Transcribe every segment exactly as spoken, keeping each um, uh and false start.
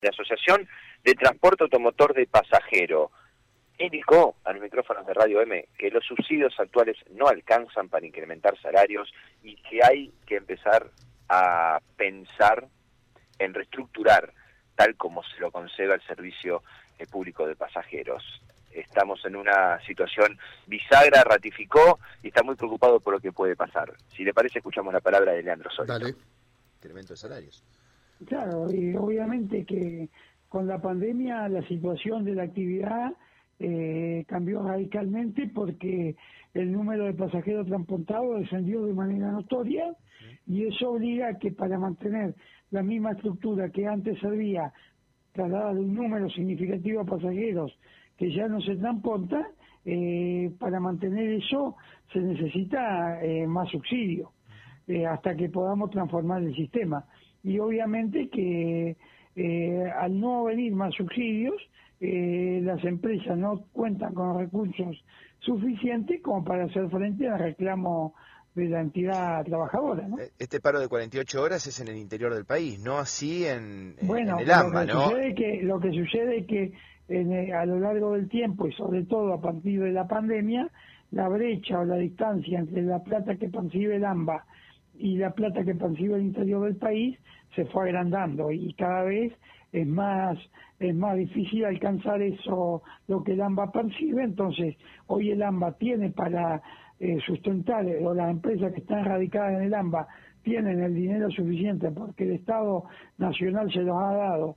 de Asociación de Transporte Automotor de Pasajero. Indicó a los micrófonos de Radio M que los subsidios actuales no alcanzan para incrementar salarios y que hay que empezar a pensar en reestructurar tal como se lo concede al servicio eh, público de pasajeros. Estamos en una situación bisagra, ratificó y está muy preocupado por lo que puede pasar. Si le parece, escuchamos la palabra de Leandro Solito. Dale. Incremento de salarios. Claro, y obviamente que con la pandemia la situación de la actividad eh, cambió radicalmente porque el número de pasajeros transportados descendió de manera notoria y eso obliga a que para mantener la misma estructura que antes servía, trasladar un número significativo de pasajeros que ya no se transporta, eh, para mantener eso se necesita eh, más subsidio, eh, hasta que podamos transformar el sistema. Y obviamente que eh, al no venir más subsidios, eh, las empresas no cuentan con recursos suficientes como para hacer frente al reclamo de la entidad trabajadora, ¿no? Este paro de cuarenta y ocho horas es en el interior del país, no así en, en, bueno, en el AMBA, lo que ¿no? Sucede que, lo que sucede es que en, eh, a lo largo del tiempo y sobre todo a partir de la pandemia, la brecha o la distancia entre la plata que percibe el AMBA y la plata que percibe el interior del país se fue agrandando y cada vez es más es más difícil alcanzar eso, lo que el AMBA percibe. Entonces hoy el AMBA tiene para eh, sustentar, o las empresas que están radicadas en el AMBA tienen el dinero suficiente porque el Estado Nacional se los ha dado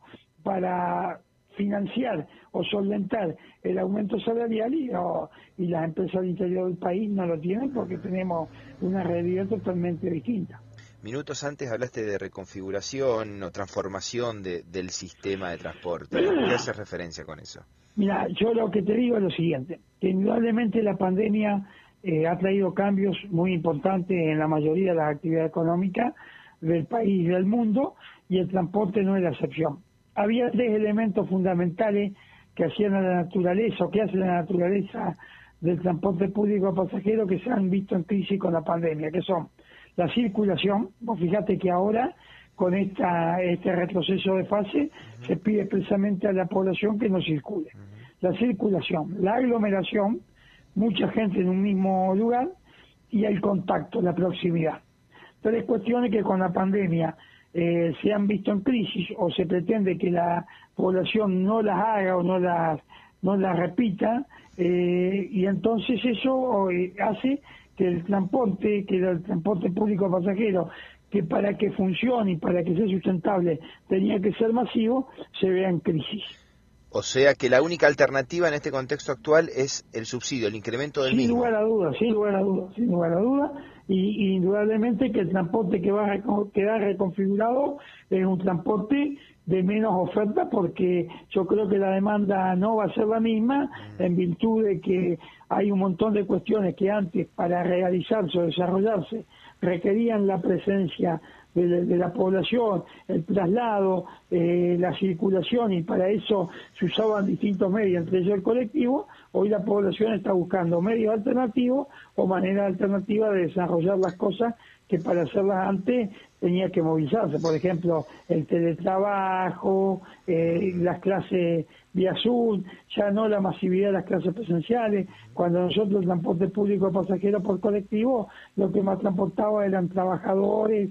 para financiar o solventar el aumento salarial y, o, y las empresas del interior del país no lo tienen porque tenemos una realidad totalmente distinta. Minutos antes hablaste de reconfiguración o transformación de, del sistema de transporte. ¿Qué hace referencia con eso? Mira, yo lo que te digo es lo siguiente, que indudablemente la pandemia eh, ha traído cambios muy importantes en la mayoría de las actividades económicas del país y del mundo, y el transporte no es la excepción. Había tres elementos fundamentales que hacían a la naturaleza, o que hacen a la naturaleza del transporte público a pasajeros que se han visto en crisis con la pandemia, que son la circulación. Vos fíjate que ahora, con esta este retroceso de fase, uh-huh. se pide expresamente a la población que no circule. Uh-huh. La circulación, la aglomeración, mucha gente en un mismo lugar, y el contacto, la proximidad. Tres cuestiones que con la pandemia eh, se han visto en crisis, o se pretende que la población no las haga o no las, no las repita, eh, y entonces eso eh, hace que el transporte, que el transporte público pasajero, que para que funcione y para que sea sustentable tenía que ser masivo, se vea en crisis. O sea que la única alternativa en este contexto actual es el subsidio, el incremento del sin mismo. Sin lugar a dudas, sin lugar a dudas, sin lugar a dudas, y, y indudablemente que el transporte que va a quedar reconfigurado es un transporte de menos oferta, porque yo creo que la demanda no va a ser la misma, en virtud de que hay un montón de cuestiones que antes, para realizarse o desarrollarse, requerían la presencia de la, de la población, el traslado, eh, la circulación, y para eso se usaban distintos medios, entre ellos el colectivo. Hoy la población está buscando medios alternativos o maneras alternativas de desarrollar las cosas que para hacerlas antes tenía que movilizarse. Por ejemplo, el teletrabajo, eh, las clases vía Zoom, ya no la masividad de las clases presenciales. Cuando nosotros el transporte público de pasajeros por colectivo, lo que más transportaba eran trabajadores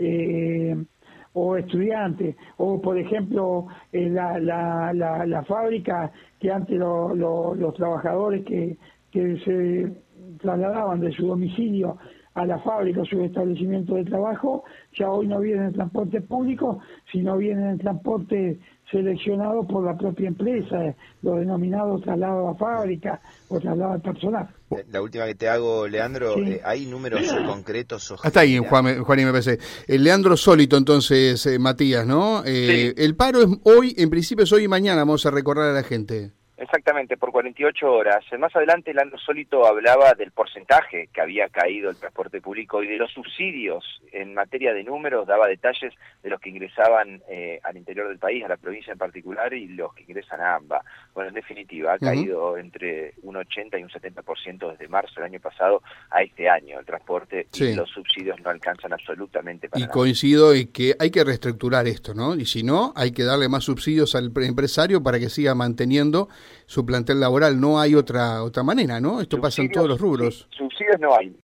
eh, o estudiantes, o por ejemplo eh, la, la, la, la fábrica, que antes lo, lo, los trabajadores que, que se trasladaban de su domicilio a la fábrica o su establecimiento de trabajo, ya hoy no vienen en transporte público, sino vienen en transporte seleccionado por la propia empresa, los denominados traslados a fábrica o traslados al personal. La última que te hago, Leandro, sí. eh, ¿hay números concretos? O Hasta ahí, Juan, Juan, y me parece. El Leandro Solito, entonces, eh, Matías, ¿no? Eh, sí. El paro es hoy, en principio es hoy y mañana, vamos a recordar a la gente. Exactamente, por cuarenta y ocho horas. Más adelante, Leandro Sólito hablaba del porcentaje que había caído el transporte público y de los subsidios en materia de números, daba detalles de los que ingresaban eh, al interior del país, a la provincia en particular, y los que ingresan a AMBA. Bueno, en definitiva, ha uh-huh. caído entre un ochenta y un setenta por ciento desde marzo del año pasado a este año el transporte, sí. y los subsidios no alcanzan absolutamente para y nada. Coincido en que hay que reestructurar esto, ¿no? Y si no, hay que darle más subsidios al empresario para que siga manteniendo su plantel laboral. No hay otra otra manera, ¿no? Esto subsidios, pasa en todos los rubros. Sí, subsidios no hay.